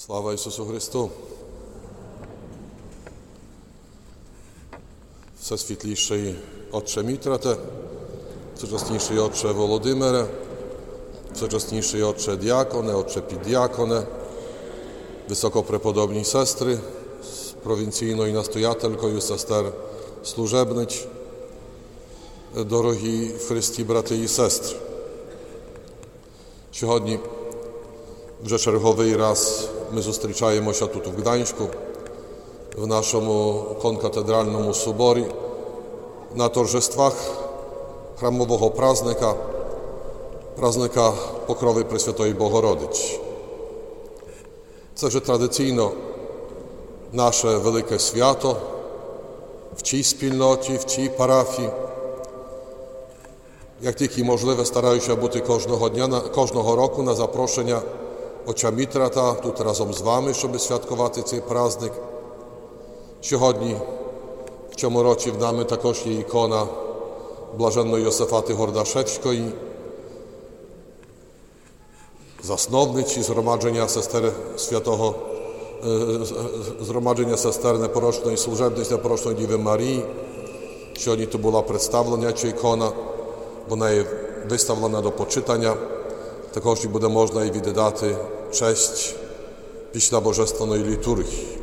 Слава Ісусу Христу! Всесвітліший Отче Мітрате, всечесніший Отче Володимире, всечесніший Отче Діаконе, Отче Піддіаконе, високопреподобні сестри з провінційною настоятелькою сестер служебнич, дорогі в Христі брати і сестри. Сьогодні вже черговий раз ми зустрічаємося тут у Гданську, в нашому конкатедральному соборі, на торжествах храмового праздника Покрови Пресвятої Богородиці. Це вже традиційно наше велике свято в цій спільноті, в цій парафії. Як тільки можливе, стараюся бути кожного року на запрошення Отця Мітрата тут разом з вами, щоб святкувати цей праздник. Сьогодні, в цьому році, в нами також є ікона Блаженної Йосифати Гордашевської, засновниці Згромадження сестер непорочної служебниць непорочної Діви Марії. Сьогодні тут була представлена ця ікона, вона є виставлена до почитання. Також буде можна і віддати честь після Божественної літургії.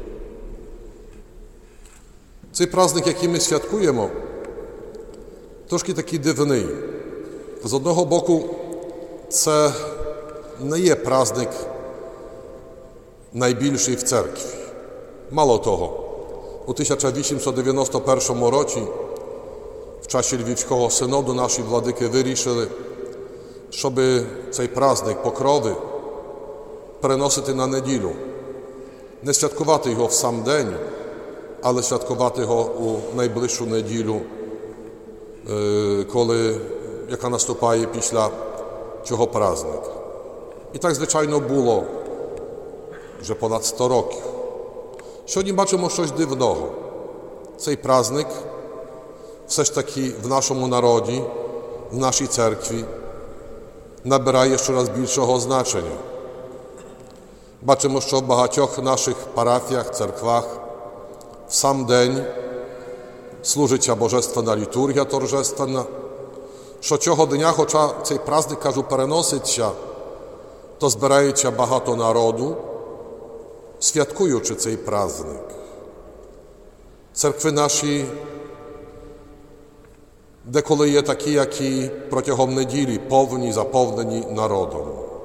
Цей праздник, який ми святкуємо, трошки такий дивний. З одного боку, це не є праздник найбільший в церкві. Мало того, у 1891 році, в часі Львівського синоду, наші владики вирішили, щоб цей праздник Покрови переносити на неділю. Не святкувати його в сам день, але святкувати його у найближчу неділю, яка наступає після цього праздника. І так, звичайно, було вже понад 100 років. Сьогодні бачимо щось дивного. Цей праздник все ж таки в нашому народі, в нашій церкві набирає щораз більшого значення. Бачимо, що в багатьох наших парафіях, церквах в сам день служиться Божественна літургія торжественна, що цього дня, хоча цей праздник, кажу, переноситься, то збирається багато народу, святкуючи цей праздник. Церкви наші деколи є такі, які протягом неділі заповнені народом.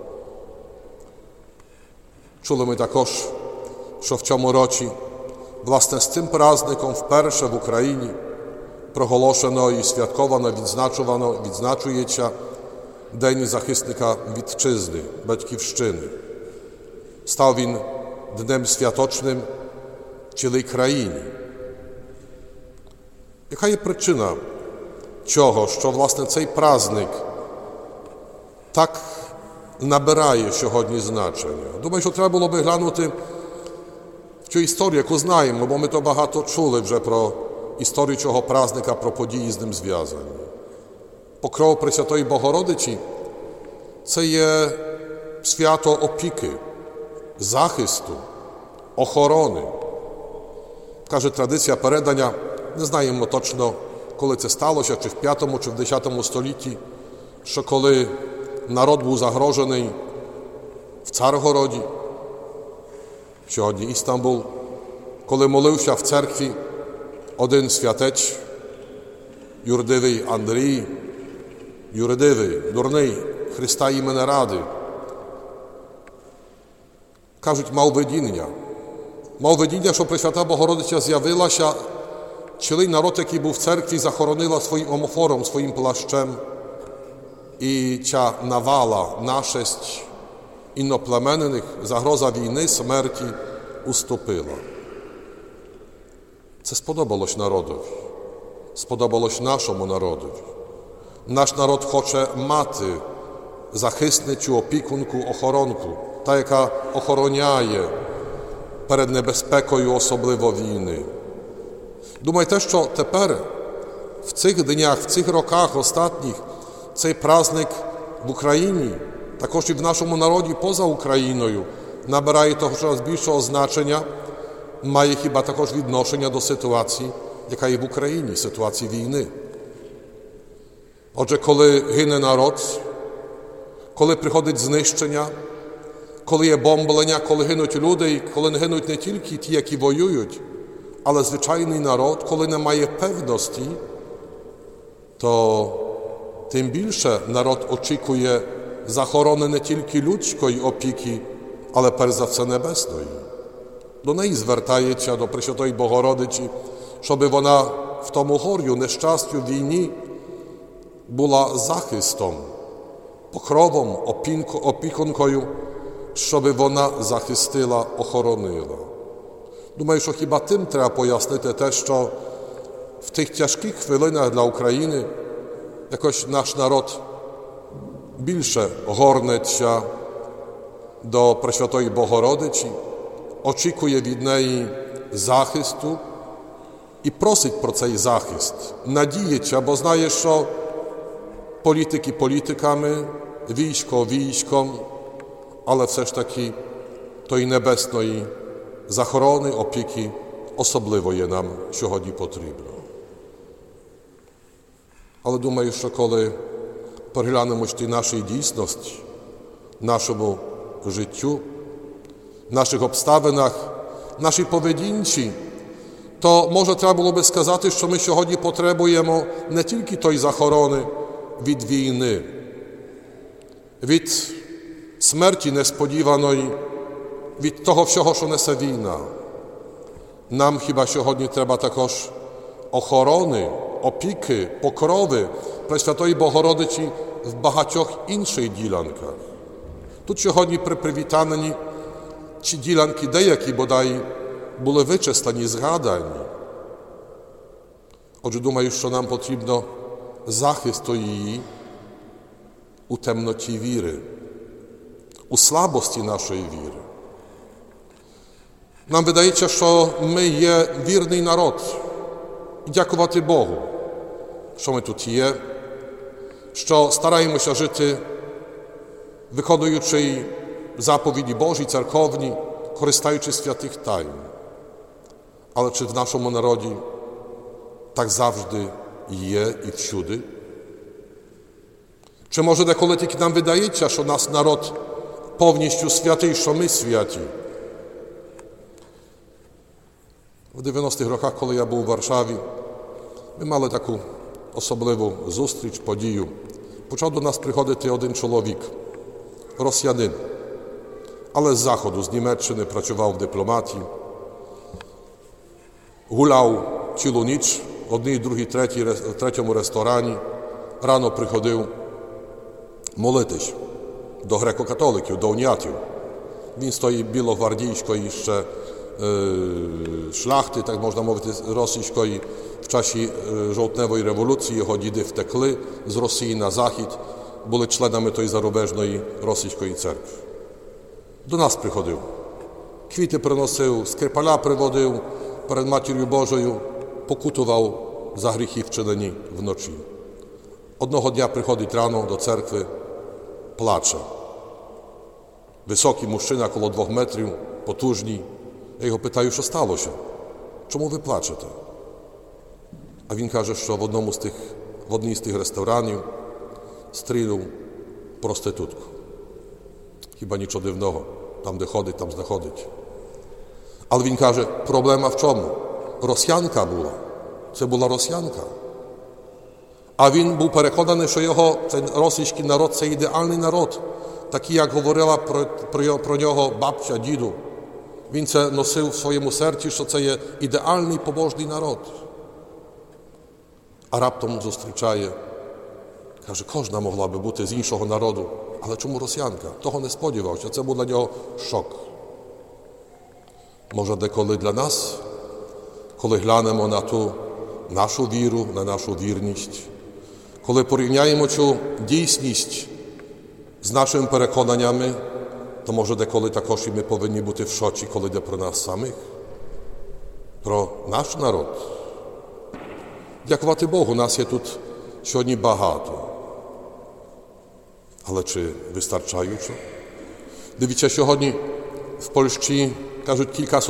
Чули ми також, що в цьому році, власне, з цим праздником вперше в Україні проголошено і святковано, відзначується День захисника Вітчизни, Батьківщини. Став він днем святочним в цілій країні. Яка є причина цього, що, власне, цей праздник так набирає сьогодні значення? Думаю, що треба було би глянути в цю історію, яку знаємо, бо ми то багато чули вже про історію цього праздника, про події з ним зв'язані. Покров Пресвятої Богородиці – це є свято опіки, захисту, охорони. Каже традиція передання, не знаємо точно, коли це сталося, чи в 5 чи в 10 столітті, що коли народ був загрожений в Царгороді, сьогодні Істамбул, коли молився в церкві один святець, юрдивий Андрій, юрдивий, дурний, Христа імені ради, кажуть, мав видіння, що Пресвята Богородиця з'явилася, цілий народ, який був в церкві, захоронила своїм омофором, своїм плащем, і ця навала, нашесть інноплеменних, загроза війни, смерті уступила. Це сподобалось народові, сподобалось нашому народові. Наш народ хоче мати захисницю, опікунку, охоронку, та, яка охороняє перед небезпекою, особливо війни. Думайте, що тепер, в цих днях, в цих роках останніх, цей праздник в Україні, також і в нашому народі поза Україною, набирає того coraz більшого значення, має хіба також відношення до ситуації, яка є в Україні, ситуації війни. Отже, коли гине народ, коли приходить знищення, коли є бомблення, коли гинуть люди, і коли не гинуть не тільки ті, які воюють, але звичайний народ, коли не має певності, то тим більше народ очікує захорони не тільки людської опіки, але перш за все небесної. До неї звертається, до Пресвятої Богородиці, щоб вона в тому горю, нещастю, війні була захистом, покровом, опікункою, щоб вона захистила, охоронила. Думаю, що хіба тим треба пояснити те, що в тих тяжких хвилинах для України якось наш народ більше горнеться до Пресвятої Богородиці, очікує від неї захисту і просить про цей захист, надіється, бо знає, що політики політиками, військо військом, але все ж таки тої небесної захорони, опіки особливо є нам сьогодні потрібно. Але думаю, що коли переглянемо ті наші дійсності, нашому життю, наших обставинах, нашій поведінці, то, може, треба було би сказати, що ми сьогодні потребуємо не тільки тої захорони від війни, від смерті несподіваної, від того всього, що несе війна. Нам хіба сьогодні треба також охорони, опіки, покрови Пресвятої Богородиці в багатьох інших ділянках. Тут сьогодні при привітанні ці ділянки деякі, бодай, були вичислені, згадані. Отже, думаю, що нам потрібно захисту її у темноті віри, у слабості нашої віри. Нам видається, що ми є вірний народ. І дякувати Богу, що ми тут є, що стараємося жити, виконуючи заповіді Божі, церковні, користаючись святих тайн. Але чи в нашому народі так завжди є і всюди? Чи може деколи тільки нам видається, що наш народ повністю святий, що ми святі? В 90-х роках, коли я був у Варшаві, ми мали таку особливу зустріч, подію. Почав до нас приходити один чоловік, росіянин, але з Заходу, з Німеччини, працював в дипломатії, гуляв цілу ніч в одній, другій, третьому ресторані, рано приходив молитись до греко-католиків, до унятів. Він з тої білогвардійської ще шляхти, так можна мовити, російської, в часі жовтневої революції його діди втекли з Росії на Захід, були членами тої зарубежної російської церкви. До нас приходив, квіти приносив, скрипаля приводив перед Матір'ю Божою, покутував за гріхи вчинені вночі. Одного дня приходить рано до церкви, плаче. Високий мужчина, коло 2 метрів, потужний. Я його питаю, що сталося? Чому ви плачете? А він каже, що в одній з тих ресторанів стрілив проститутку. Хіба нічого дивного, там де ходить, там знаходить. Але він каже, проблема в чому? Росіянка була. Це була росіянка. А він був переконаний, що цей російський народ – це ідеальний народ. Такий, як говорила про нього бабця, діду. Він це носив в своєму серці, що це є ідеальний побожний народ. А раптом зустрічає, каже, кожна могла би бути з іншого народу, але чому росіянка? Того не сподівався, це був для нього шок. Може, деколи для нас, коли глянемо на ту нашу віру, на нашу вірність, коли порівняємо цю дійсність з нашими переконаннями, то може деколи також і ми повинні бути в шоці, коли йде про нас самих, про наш народ. Дякувати Богу, нас є тут сьогодні багато. Але чи вистачаючо? Дивіться, сьогодні w Польщі, кажуть,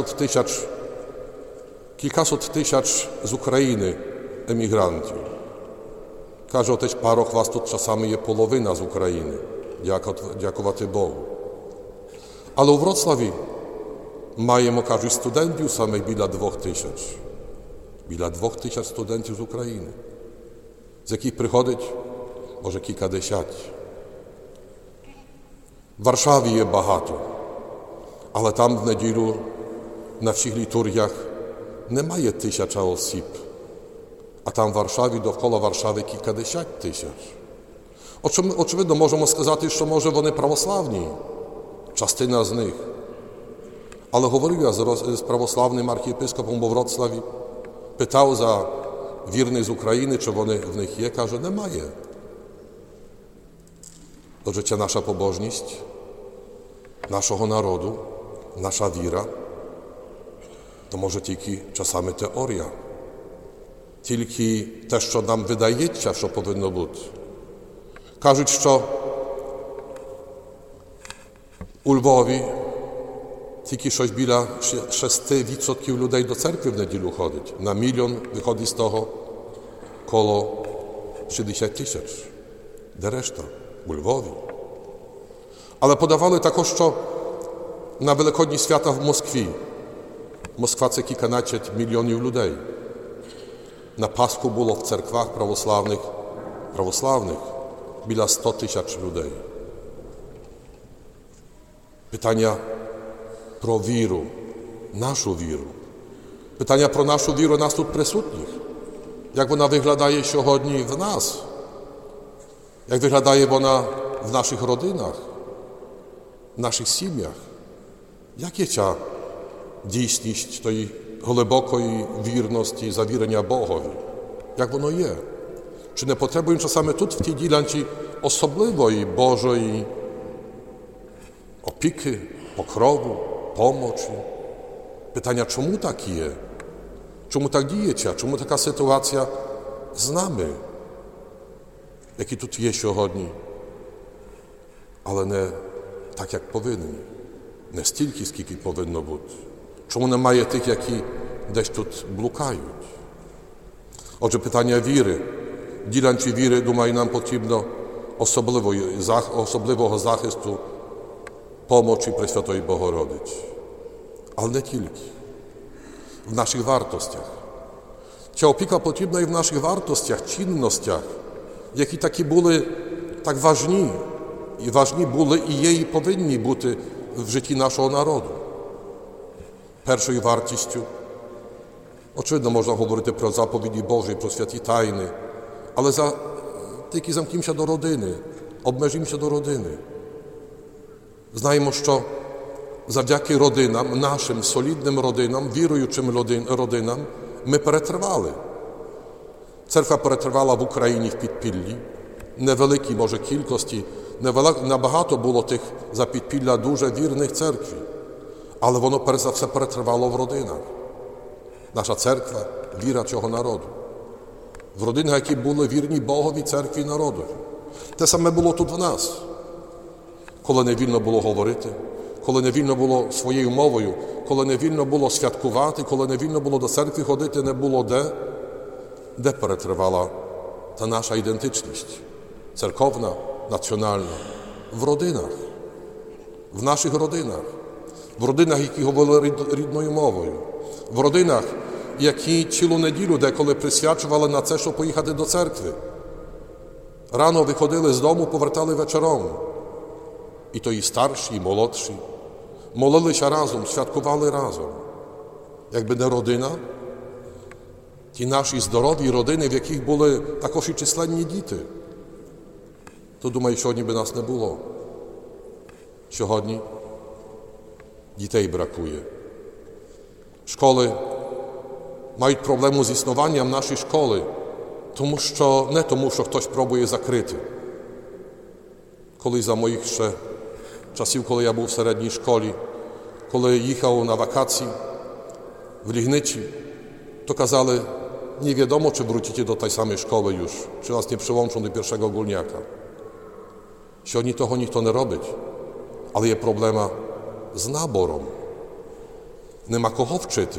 кількасот тисяч з України емігрантів. Каже отець Парох, вас тут часами є половина з України. Дякувати Богу. Але у Вроцлаві маємо, кажуть, студентів саме біля 2000. Біля 2000 студентів з України, з яких приходить, може, кількадесят. В Варшаві є багато, але там в неділю на всіх літургіях немає 1000 осіб, а там в Варшаві, довкола Варшави кількадесят тисяч. Очевидно, можемо сказати, що, може, вони православні, частина з них. Але говорив я з православним архієпископом у Вроцлаві, питав за вірних з України, чи вони в них є, каже, немає. Отже, ця наша побожність, нашого народу, наша віра, то може тільки часами теорія, тільки те, що нам видається, що повинно бути. Кажуть, що у Львові тільки щось біля 6% людей до церкви в неділю ходить. На мільйон виходить з того коло 60 тисяч. Де решта? У Львові. Але подавали також, що на Великодні свята в Москві. Москва – це кільканадцять мільйонів людей. На Пасху було в церквах православних біля 100 тисяч людей. Питання про віру, нашу віру. Питання про нашу віру нас тут присутніх. Як вона виглядає сьогодні в нас? Як виглядає вона в наших родинах, в наших сім'ях? Як є ця дійсність тої глибокої вірності, завірення Богові? Як воно є? Чи не потребуємо часами тут, в тій ділянці, особливої Божої опіки, покрову, помочі? Питання, чому так є? Чому так діється? Чому така ситуація з нами, які тут є сьогодні, але не так, як повинні, не стільки, скільки повинно бути? Чому немає тих, які десь тут блукають? Отже, питання віри. Ділянці віри, думаю, нам потрібно особливого захисту, помочі Пресвятої Богородиці. Але не тільки. В наших вартостях. Ця опіка потрібна і в наших вартостях, цінностях, які такі були так важні. І важні були, і є, і повинні бути в житті нашого народу. Першою вартістю, очевидно, можна говорити про заповіді Божі, про святі тайни, але тільки замкнімося до родини, обмежімося до родини. Знаємо, що завдяки родинам, нашим солідним родинам, віруючим родинам, ми перетривали. Церква перетривала в Україні в підпіллі, невеликій, може, кількості, набагато було тих за підпілля дуже вірних церкві, але воно перш за все перетривало в родинах. Наша церква – віра цього народу. В родинах, які були вірні Богові, церкві і народові. Те саме було тут в нас. Коли не вільно було говорити, коли не вільно було своєю мовою, коли не вільно було святкувати, коли не вільно було до церкви ходити, не було де перетривала та наша ідентичність. Церковна, національна. В родинах. В наших родинах. В родинах, які говорили рідною мовою. В родинах, які цілу неділю деколи присвячували на це, щоб поїхати до церкви. Рано виходили з дому, повертали вечором. І то і старші, і молодші. Молилися разом, святкували разом. Якби не родина, ті наші здорові родини, в яких були також і численні діти, то, думаю, сьогодні би нас не було. Сьогодні дітей бракує. Школи мають проблему з існуванням нашої школи, не тому, що хтось пробує закрити. Колись за моїх ще часів, коли я був в середній школі, коли їхав на вакації в Лігничі, to kazali, nie wiadomo, czy wrócicie do tej samej szkoły już, czy nas nie przyłączą do pierwszego ogólniaka. Сьогодні того ніхто не робить, але є проблема з набором. Нема кого вчити.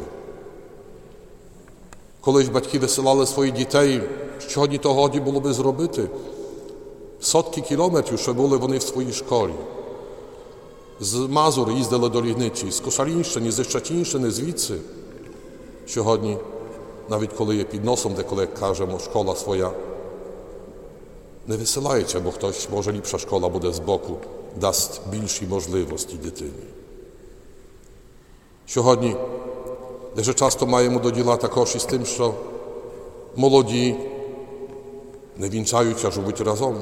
Колись батьки висилали своїх дітей, сьогодні то годі було би зробити. Сотки кілометрів, що були вони в своїй школі. З Мазур їздили до Лігничі, з Кошарінщини, з Щецінщини, звідси. Сьогодні, навіть коли є під носом, деколи, як кажемо, школа своя, не висилається, бо хтось, може, ліпша школа буде збоку, дасть більші можливості дитині. Сьогодні дуже часто маємо до діла також із тим, що молоді не вінчаються, живуть разом.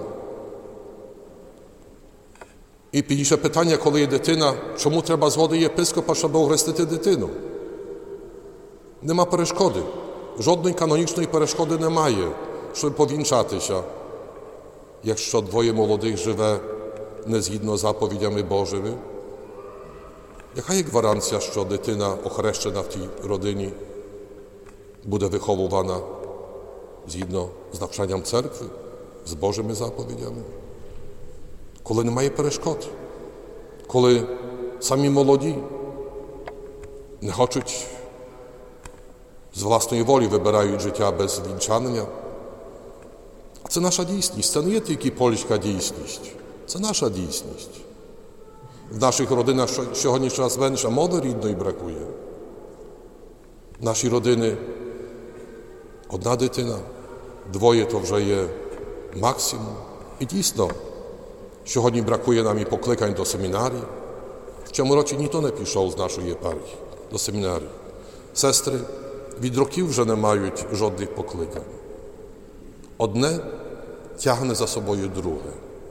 І підійше питання, коли є дитина, чому треба згоди єпископа, щоб охрестити дитину? Нема перешкоди. Жодної канонічної перешкоди немає, щоб повінчатися, якщо двоє молодих живе не згідно з заповідями Божими. Яка є гваранція, що дитина, охрещена в тій родині, буде виховувана згідно з навчанням церкви, з Божими заповідями? Коли немає перешкод, коли самі молоді не хочуть, з власної волі вибирають життя без вінчання. А це наша дійсність, це не є тільки польська дійсність, це наша дійсність. В наших родинах сьогодні щось менше мови рідної бракує. В нашій родині одна дитина, двоє то вже є максимум. І дійсно, сьогодні бракує нам і покликань до семінарії. В цьому році ніхто не пішов з нашої єпархії до семінарії. Сестри від років вже не мають жодних покликань. Одне тягне за собою друге.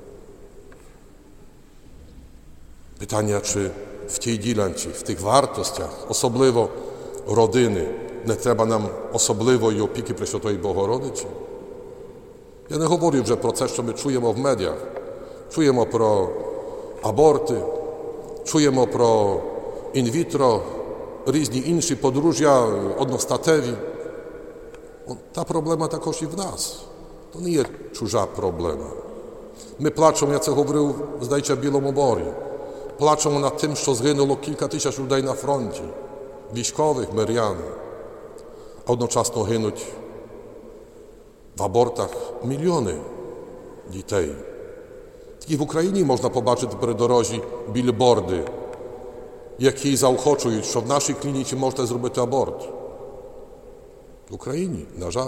Питання, чи в тій ділянці, в тих вартостях, особливо родини, не треба нам особливої опіки Пресвятої Богородиці? Я не говорю вже про це, що ми чуємо в медіах. Чуємо про аборти, чуємо про інвітро, різні інші подружжя одностатеві. Та проблема також і в нас. То не є чужа проблема. Ми плачемо, я це говорив, здається, в Білому Борі. Плачемо над тим, що згинуло кілька тисяч людей на фронті, військових, мирян. А одночасно гинуть в абортах мільйони дітей. Тільки в Україні можна побачити при дорозі білборди, які заохочують, що в нашій клініці можете зробити аборт. В Україні, на жаль.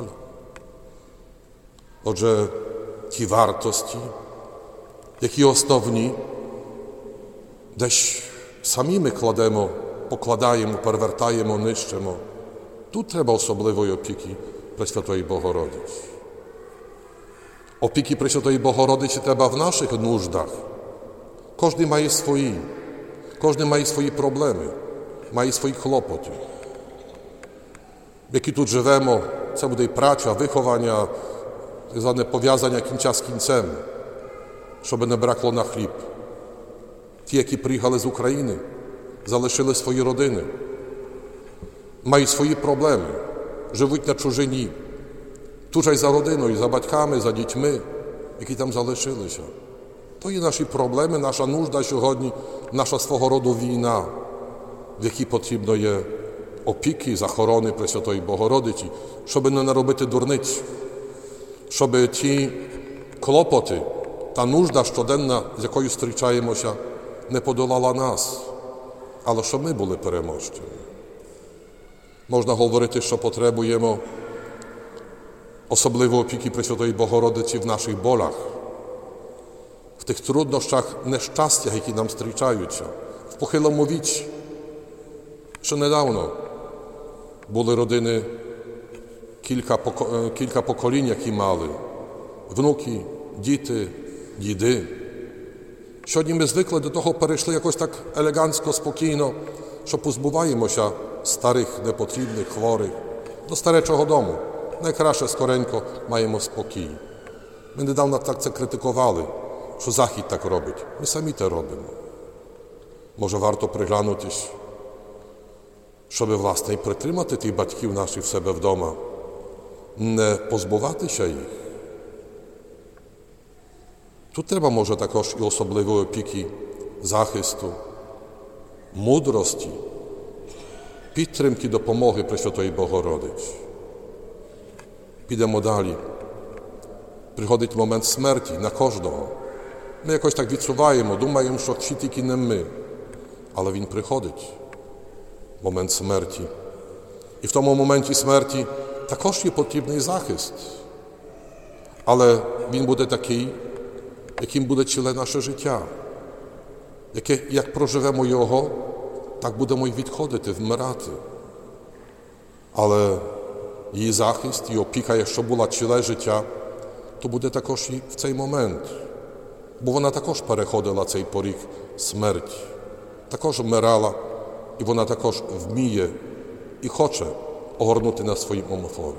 Отже, ті вартості, які основні, десь самі ми покладаємо, перевертаємо, нищимо. Тут треба особливої опіки Пресвятої Богородиці. Опіки Пресвятої Богородиці треба в наших нуждах. Кожен має свої. Кожен має свої проблеми, має свої клопоти. Які тут живемо, це буде і праця, виховання, так зване пов'язання кінця з кінцем, щоб не бракло на хліб. Ті, які приїхали з України, залишили свої родини, мають свої проблеми, живуть на чужині, тужать за родиною, за батьками, за дітьми, які там залишилися. То є наші проблеми, наша нужда сьогодні, наша свого роду війна, в якій потрібно є опіки, захорони Пресвятої Богородиці, щоб не наробити дурниць, щоб ті клопоти, та нужда щоденна, з якою зустрічаємося, не подолала нас, але щоб ми були переможцями. Можна говорити, що потребуємо особливо опіки Пресвятої Богородиці в наших болях, в тих труднощах, нещастях, які нам зустрічаються, в похилому віці. Ще недавно були родини, кілька поколінь, які мали, внуки, діти, діди. Сьогодні ми звикли до того, перейшли якось так елегантсько, спокійно, що позбуваємося старих, непотрібних, хворих, до старечого дому. Найкраще скоренько маємо спокій. Ми недавно так це критикували, що Захід так робить. Ми самі те робимо. Може, варто приглянутись, щоб, власне, і притримати тих батьків наших в себе вдома, не позбуватися їх. Тут треба, може, також і особливої опіки, захисту, мудрості, підтримки, допомоги Пресвятої Богородиці. Підемо далі. Приходить момент смерті на кожного. Ми якось так відчуваємо, думаємо, що всі тільки не ми. Але він приходить. Момент смерті. І в тому моменті смерті також є потрібний захист. Але він буде такий, яким буде ціле наше життя. Як проживемо його, так будемо й відходити, вмирати. Але її захист, її опіка, якщо була ціле життя, то буде також і в цей момент. Бо вона також переходила цей поріг смерті. Також вмирала, і вона також вміє і хоче огорнути нас своїм омофором.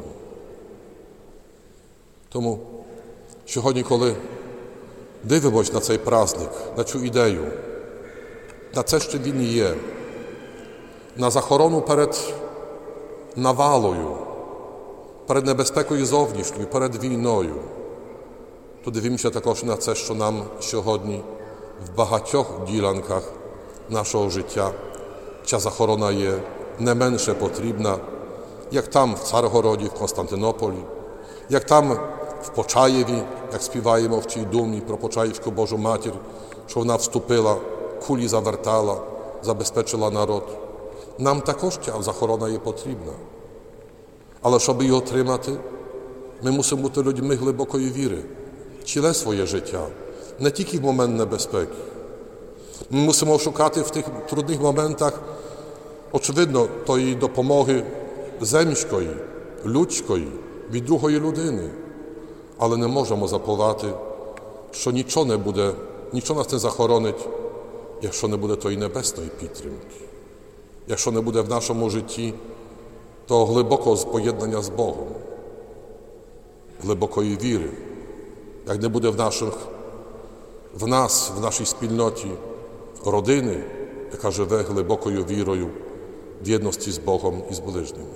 Тому сьогодні, коли дивимось на цей праздник, на цю ідею, на це, що він є, на захорону перед навалою, перед небезпекою зовнішньою, перед війною, то дивимося також на це, що нам сьогодні в багатьох ділянках нашого життя ця захорона є не менше потрібна, як там в Царгороді, в Константинополі, як там в Почаєві, як співаємо в цій думі про Почаївську Божу Матір, що вона вступила, кулі завертала, забезпечила народ. Нам також ця захорона є потрібна. Але щоб її отримати, ми мусимо бути людьми глибокої віри, ціле своє життя, не тільки в момент небезпеки. Ми мусимо шукати в тих трудних моментах, очевидно, тої допомоги земської, людської, від другої людини. Але не можемо забувати, що нічого не буде, нічого нас не захоронить, якщо не буде тої небесної підтримки. Якщо не буде в нашому житті того глибокого поєднання з Богом, глибокої віри, як не буде в нас, в нашій спільноті родини, яка живе глибокою вірою в єдності з Богом і з ближніми.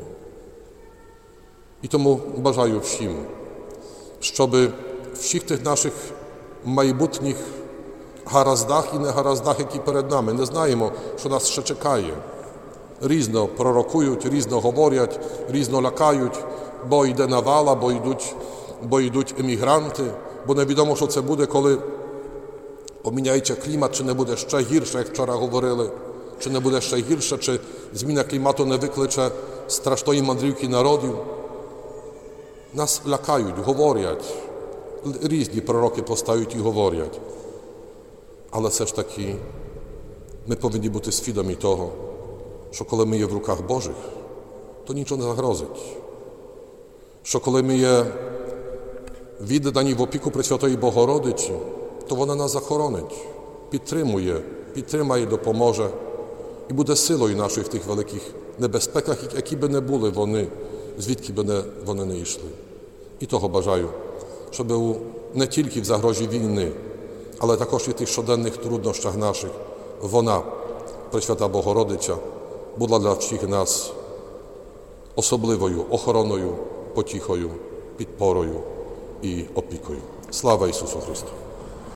І тому бажаю всім, щоб всіх тих наших майбутніх гараздах і негараздах, які перед нами, не знаємо, що нас ще чекає. Різно пророкують, різно говорять, різно лякають, бо йде навала, бо йдуть емігранти, бо невідомо, що це буде, коли поміняється клімат, чи не буде ще гірше, як вчора говорили, чи не буде ще гірше, чи зміна клімату не викличе страшної мандрівки народів. Нас лякають, говорять, різні пророки постають і говорять. Але все ж таки ми повинні бути свідомі того, що коли ми є в руках Божих, то нічого не загрозить. Що коли ми є віддані в опіку Пресвятої Богородиці, то вона нас захоронить, підтримає, допоможе і буде силою нашою в тих великих небезпеках, які би не були вони, звідки би вони не йшли. І того бажаю, щоб не тільки в загрозі війни, але також і в тих щоденних труднощах наших вона, Пресвята Богородиця, була для всіх нас особливою охороною, потіхою, підпорою і опікою. Слава Ісусу Христу!